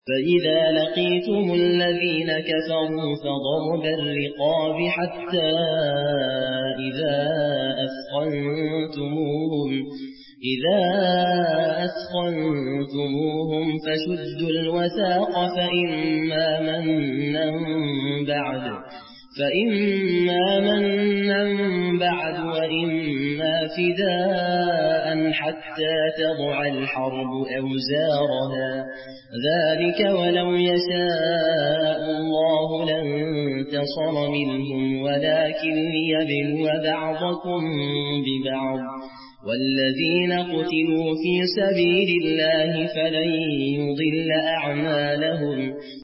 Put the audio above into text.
فإذا لقيتم الذين كفروا فضرب الرقاب حتى إذا أثخنتموهم فشدوا الوثاق فإما منا بعد وإما فداء حتى تضع الحرب أوزارها ذلك ولو يشاء الله لانتصر منهم ولكن ليبلو بعضكم ببعض والذين قتلوا في سبيل الله فلن يضل أعمالهم